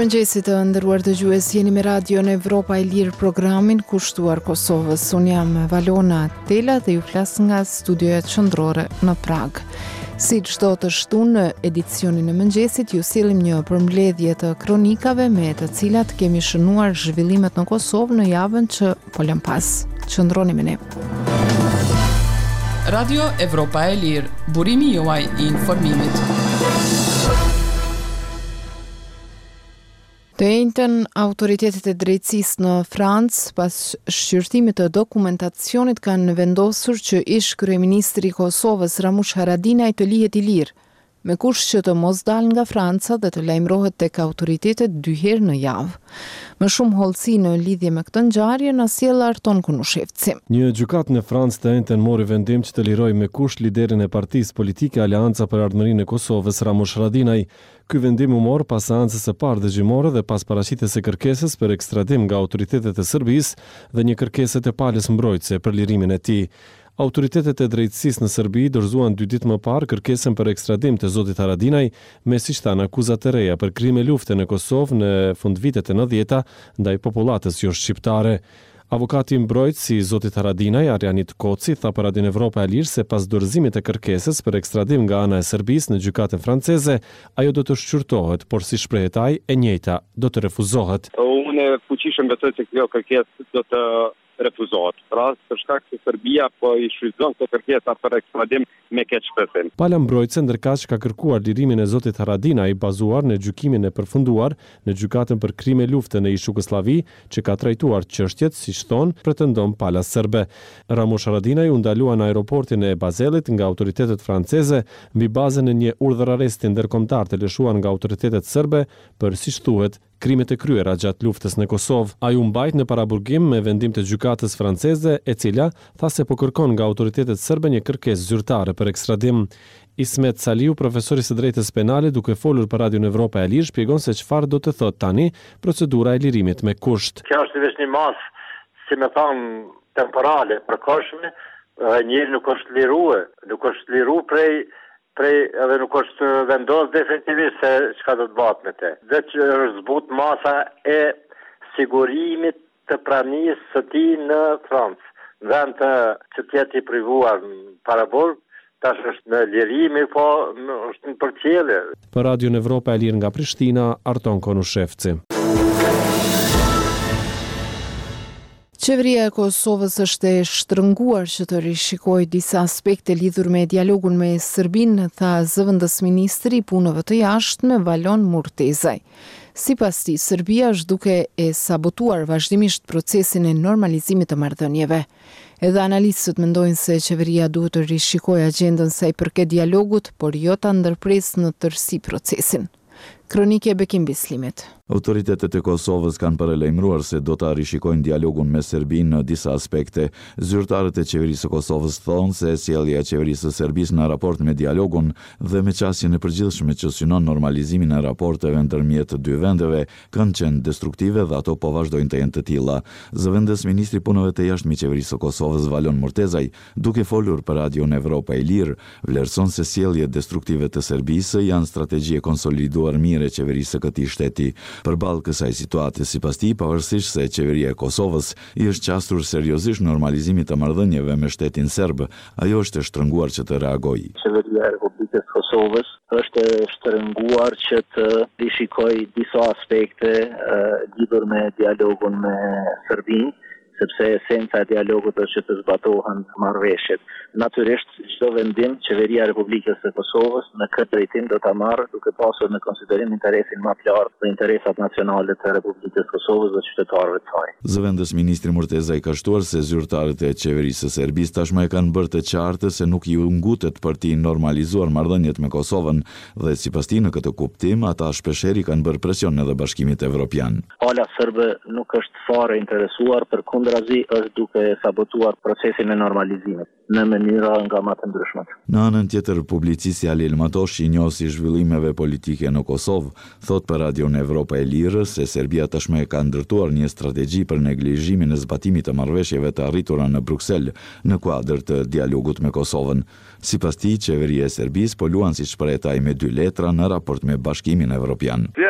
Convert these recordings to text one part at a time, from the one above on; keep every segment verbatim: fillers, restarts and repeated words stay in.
Mirëmëngjesit të nderuar dëgjues, jeni me Radio në Evropa e Lirë, programin kushtuar Kosovës. Unë jam Valona Tela dhe ju flas nga studioja qendrore në Prag. Si çdo të shtunë në edicionin e mëngjesit, ju sillim një përmbledhje të kronikave me të cilat kemi shënuar zhvillimet në Kosovë në javën që po lëm pas. Qëndroni me ne. Radio Evropa e Lirë, burimi juaj i informimit. Të njëjtën autoritetet e drejtësisë në Francë pas shqyrtimit të dokumentacionit kanë vendosur që ish kryeministri i Kosovës Ramush Haradinaj të lihet i lirë, me kusht që të mos dalë nga Franca dhe të lajmërohet tek autoritetet dy herë në javë. Më shumë hollësi në lidhje me këtë ngjarje na sjell Arton Kunushevci. Një gjykatë në Francë të njëjtën mori vendim që të lirojë me kusht liderin e partisë politike Aleanca për Ardhmërinë e Kosovës Ramush Haradinaj. Ky vendim u mor pas seancës së parë dëgjimore dhe pas paraqitjes së kërkesës për ekstradim nga autoritetet e Serbisë dhe një kërkesë të palës mbrojtëse për lirimin e tij. Autoritetet e drejtësisë në Serbi dorëzuan dy ditë më parë kërkesën për ekstradim të zotit Haradinaj me siç thanë akuza të reja për krime lufte në Kosovë në fundvitet e nëntëdhjetë ndaj popullatës jo shqiptare. Avokati mbrojtës i zotit Haradinaj, Arjanit Koci, tha për Radio Evropa e Lirë se pas dorëzimit të kërkesës për ekstradim nga ana e Serbisë në gjykatën franceze, ajo do të shqyrtohet, por si shprehet ai, e njëjta do të refuzohet. Unë fuqishëm besoj se kjo kërkesë do të refuzohet. Rast për shkak se Serbia po i shfrytëzon këtë kërkesë për ekstradim me keq shpresim. Pala mbrojtëse ndërkaq ka kërkuar lirimin e zotit Haradinaj bazuar në gjykimin e përfunduar në gjykatën për krime lufte në ish Jugosllavi, që ka trajtuar çështjet, siç thon, pretendon pala serbe. Ramush Haradinaj u ndalua në aeroportin e Bazelit nga autoritetet franceze mbi bazën e një urdhër arresti ndërkombëtar të lëshuar nga autoritetet serbe për, siç thuhet, krimet e kryera gjatë luftës në Kosovë. Ai u mbajt në paraburgim me vendim të gjykatës franceze, e cila tha se po kërkon nga autoritetet serbe një kërkesë zyrtare për ekstradim. Ismet Saliu, profesori së drejtës penale, duke folur për Radio Evropa e Lirë, shpjegon se çfarë do të thotë tani procedura e lirimit me kusht. Kjo është vetëm një mas, si më thon, temporale, përkohshme, njëri nuk është liruar, nuk është liruar prej prej edhe nuk është vendos definitivisht se çka do të bëhet me të. Dhe që është zbut masa e sigurimit të pranisë së tij në Francë. Në vend të që të jetë i privuar para burg, tash është në lirimi, po është në përcjellje. Për Radio Evropa e Lirë nga Prishtina, Arton Konushevci. Qeveria e Kosovës është e shtrënguar që të rishikojë disa aspekte lidhur me dialogun me Serbinë, tha zëvendës ministri i punëve të jashtme Valon Murtezaj. Sipas tij, Serbia është duke e sabotuar vazhdimisht procesin e normalizimit të marrëdhënieve. Edhe analistët mendojnë se qeveria duhet të rishikojë agjendën sa i përket dialogut, por jo ta ndërpresë në tërësi procesin. Kronike e Bekim Bislimit. Autoritetet e Kosovës kanë paralajmëruar se do ta rishikojnë dialogun me Serbinë në disa aspekte. Zyrtarët e qeverisë së Kosovës thonë se sjellja e qeverisë së Serbisë në raport me dialogun dhe me qasjen e përgjithshme që synon normalizimin e raporteve ndërmjet të dy vendeve kanë qenë destruktive dhe ato po vazhdojnë të jenë të tilla. Zëvendës ministri i punëve të jashtme i qeverisë së Kosovës Valon Murtezaj, duke folur për Radio Evropa e Lirë, vlerëson se sjelljet destruktive të Serbisë janë strategji e konsoliduar mirë e qeverisë së këtij shteti. Përballë kësaj situate, sipas tij, pavarësisht se qeveria e Kosovës i është qasur seriozisht normalizimit të marrëdhënieve me shtetin serb, ajo është e shtrënguar që të reagojë. Qeveria e Republikës Kosovës është e shtrënguar që të rishikojë disa aspekte lidhur me dialogun me Serbinë, sepse esenca e dialogut është që të zbatohen marrëveshjet. Natyrisht, çdo vendim qeveria e Republikës së Kosovës në këtë drejtim do ta marrë duke pasur në konsiderim interesin më të lartë dhe interesat nacionale të Republikës së Kosovës dhe qytetarëve të saj. Zëvendës ministri Murtezaj ka shtuar se zyrtarët e qeverisë së Serbisë tashmë e kanë bërë të qartë se nuk ju ngutet për të normalizuar marrëdhëniet me Kosovën dhe sipas tij në këtë kuptim ata shpeshherë kanë bërë presion edhe Bashkimit Evropian. Pala serbe nuk është fare interesuar, përkundrazi është duke sabotuar procesin e normalizimit në mënyra nga më të ndryshmet. Në anën tjetër, publicisti Ali Elmatosh, i njohur si zhvillimeve politike në Kosovë, thot për Radio Evropa e Lirë se Serbia tashmë ka ndërtuar një strategji për neglizhimin e zbatimit të marrëveshjeve të arritura në Bruksel në kuadër të dialogut me Kosovën. Sipas tij, qeveria e Serbisë po luan si shpreh ai me dy letra në raport me Bashkimin Evropian. Sve što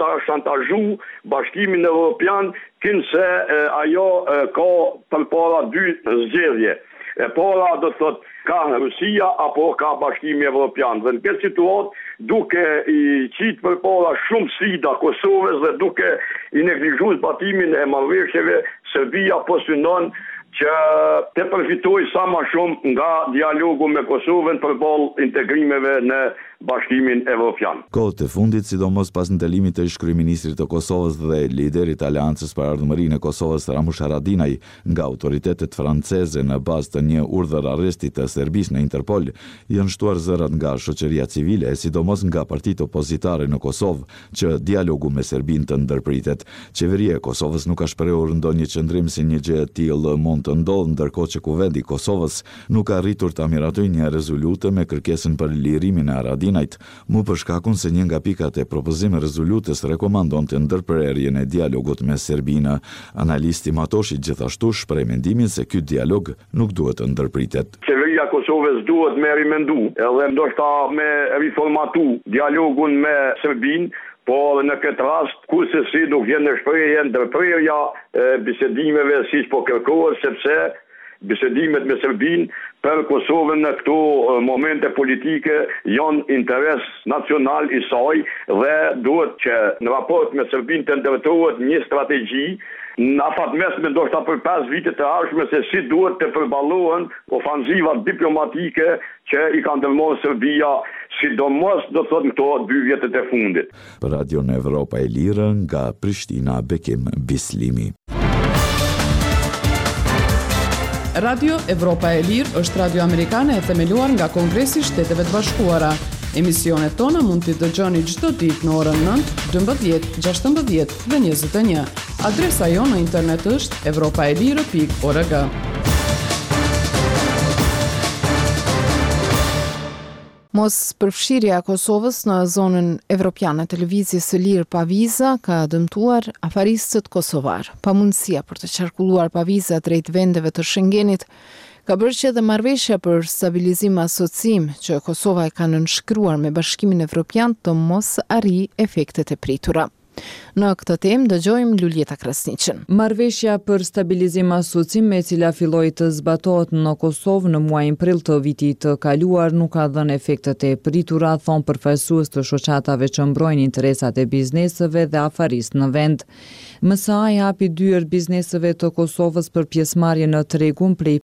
ta shantazhu Bashkimin Evropian kinse ajo ka përpara dy zgjedhje. E para do të thot ka Rusia apo ka Bashkimi Evropian. Dhe në këtë situatë duke i qitë përpara shumë sfida Kosovës dhe duke i neglizhuar zbatimin e marrëveshjeve, Serbia po synon që të përfitoj sa më shumë nga dialogu me Kosovën përballë integrimeve në Bashkimin Evropian. Kohët e fundit, sidomos pas ndelimit të ish-kryeministrit të Kosovës dhe liderit të Aleancës për Ardhmërinë e Kosovës Ramush Haradinaj nga autoritetet franceze në bazë të një urdhër arresti të Serbisë në Interpol, janë shtuar zërat nga shoqëria civile, sidomos nga partitë opozitare në Kosovë, që dialogu me Serbinë të ndërpritet. Qeveria e Kosovës nuk ka shprehur ndonjë qëndrim se një gjë e tillë mund të ndodhë, ndërkohë që Kuvendi i Kosovës nuk ka arritur ta miratojë një rezolutë me kërkesën për lirimin e Haradinajt, mu për shkakun se një nga pikat e propozime rezolutës rekomandon të ndërprerjen e dialogut me Serbinë. Analisti Matoshi gjithashtu shpreh mendimin se ky dialog nuk duhet të ndërpritet. Qeveria e Kosovës duhet me rimendu edhe ndoshta me riformatu dialogun me Serbinë, por në këtë rast kurse si nuk vjen në shprehje ndërprerja e bisedimeve siç po kërkohet, sepse bisedimet me Serbinë për Kosovën në këto momente politike janë interes nacional i saj dhe duhet që në raport me Serbinë të ndërtohet një strategji në afatmesme ndoshta për pesë vite të ardhshme se si duhet të përballohen ofanzivat diplomatike që i ka ndërmarrë Serbia, sidomos do thotë në këto dy vjetet e fundit. Për Radio në Evropa e Lirë nga Prishtina, Bekim Bislimi. Radio Evropa e Lirë është radio amerikane e themeluar nga Kongresi i Shteteve të Bashkuara. Emisionet tona mund t'i dëgjoni çdo ditë në orën nëntë, dymbëdhjetë, gjashtëmbëdhjetë dhe njëzet e një. Adresa jonë në internet është evropaelire pikë org. Mos përfshirja e Kosovës në zonën evropiane të lëvizjes së lirë pa viza ka dëmtuar afaristët kosovar. Pamundësia për të qarkulluar pa viza drejt vendeve të Schengenit ka bërë që edhe marrëveshja për stabilizim asocim që Kosova e ka nënshkruar me Bashkimin Evropian të mos arrijë efektet e pritura. Në këtë temë dëgjojmë Luljeta Krasniqën. Marrëveshja për stabilizim asocim me cila filloi të zbatohet në Kosovë në muajin prill të vitit të kaluar nuk ka dhënë efektet e pritura, thon përfaqësues të shoqatave që mbrojnë interesat e bizneseve dhe afarisë në vend. M S A i hapi dyer bizneseve të Kosovës për pjesëmarrje në tregun prej